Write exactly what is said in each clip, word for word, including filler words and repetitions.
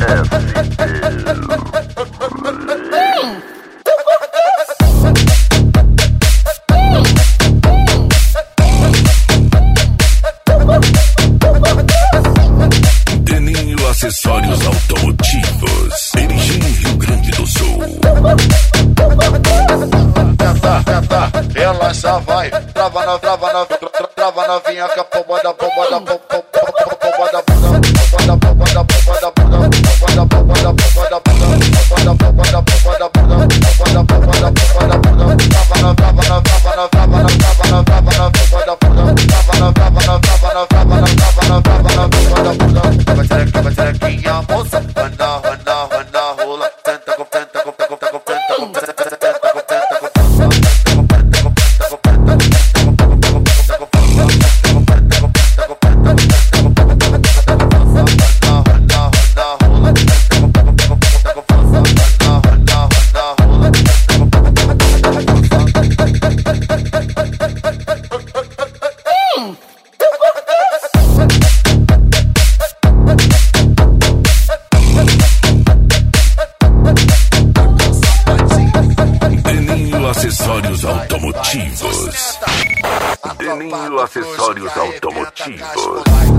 Deninho Acessórios Automotivos, Erechim, Rio Grande do Sul. Tenta, tenta, ela já vai. Trava na, trava na, trava novinha com a pomba da pomba da pomba da pomba da pomba da pomba da pomba da pomba da pomba da pomba da pomba da pomba da pomba da pomba da pomba da pomba da pomba da pomba da pomba. Trava na, trava na, trava na, trava na, trava na, trava na pomba da pomba. Trava na, trava na, trava na, trava na, trava na, trava na pomba da pomba. Vai ser, vai ser aqui a moça. Anda, anda, anda, rola. Tenta, com, tenta, com, tenta, com, tenta, com, tenta, com, tenta, com, tenta, com. Acessórios Automotivos. Deninho Acessórios Automotivos.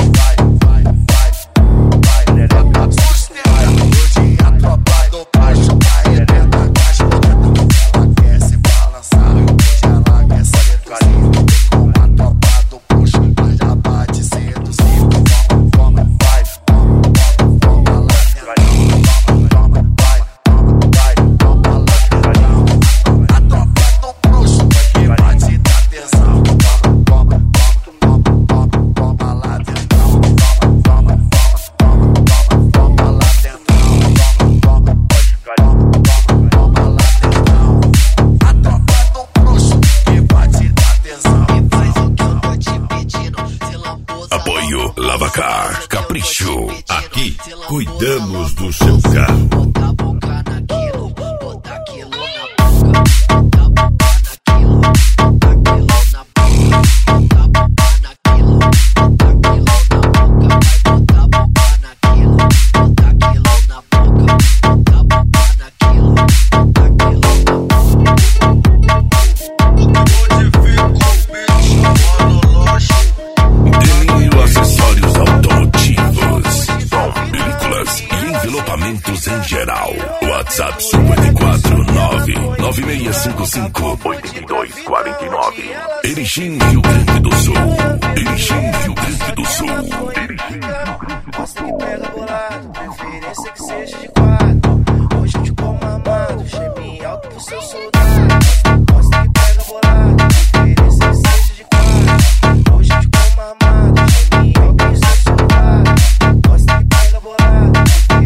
Apoio Lavacar, Capricho. Aqui cuidamos do seu carro. Envelopamentos em geral. WhatsApp cinco quatro nove nove seis cinco cinco oito dois quatro nove. Erechim, Rio Grande do Sul. Erechim, Rio Grande do Sul. Erechim, Rio Grande do Sul. Que pega bolado, preferência que seja de quatro. Hoje eu te como amado, geme alto pro seu soldado. Gosta que pega bolado, preferência que seja de quatro. Hoje eu te como amado, geme alto pro seu soldado. Gosta que pega bolado.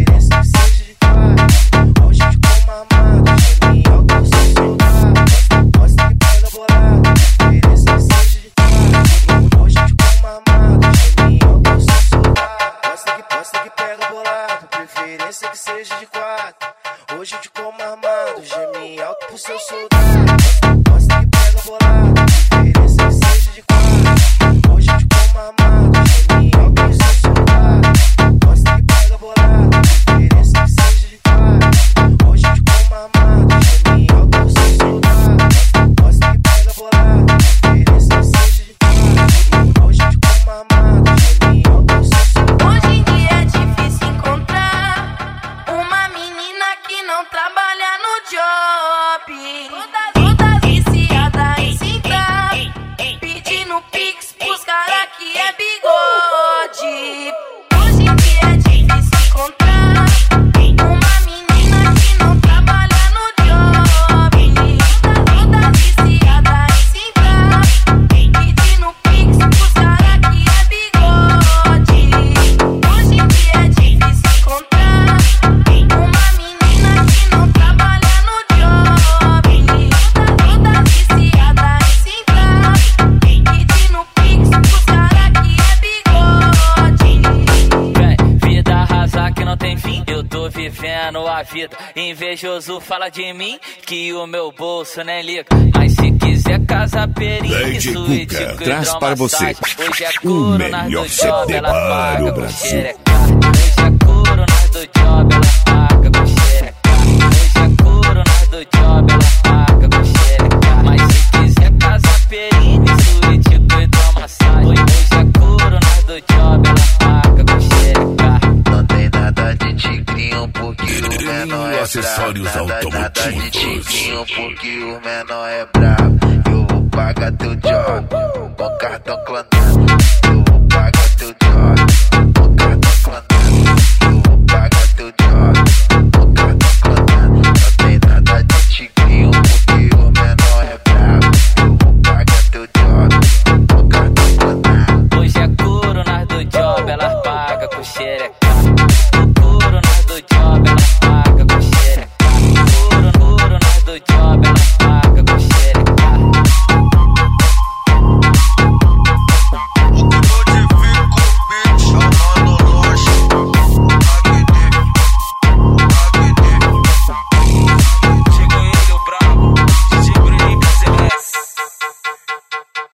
Que seja de quatro, hoje eu te como armado, geme alto pro seu soldado. Gosta que pega bolado, preferência que seja de quatro, hoje eu te como armado, geme alto pro seu soldado. Gosta que pega bolado, preferência que seja de quatro, hoje eu te como armado, geme alto pro seu soldado. Gosta que pega bolado, preferência que seja de quatro, hoje eu te como armado, geme alto pro seu soldado. Hoje em dia é difícil encontrar uma menina que não trabalha no job. Toda, toda viciada em cinta, pedindo pix pros cara que é bigode. Hoje em dia é difícil encontrar uma menina que não trabalha no job. Toda viciada em cinta, pedindo pix pros cara que é bigode. Hoje em dia é difícil encontrar uma menina que não trabalha no job. Toda viciada em cinta, pedindo pix pros cara que é bigode. Vem, vida rasa que não tem fim, eu tô vivendo a vida. Invejoso fala de mim que o meu bolso nem liga. Mas se quiser casa Lady perigo, Cuca traz para você hoje é o coro nas melhor do C job, D ela para paga o com Brasil. xereca. Hoje é coro nas do job, acessórios automotivos. Porque o menor é brabo. Eu vou pagar teu job com cartão clonado.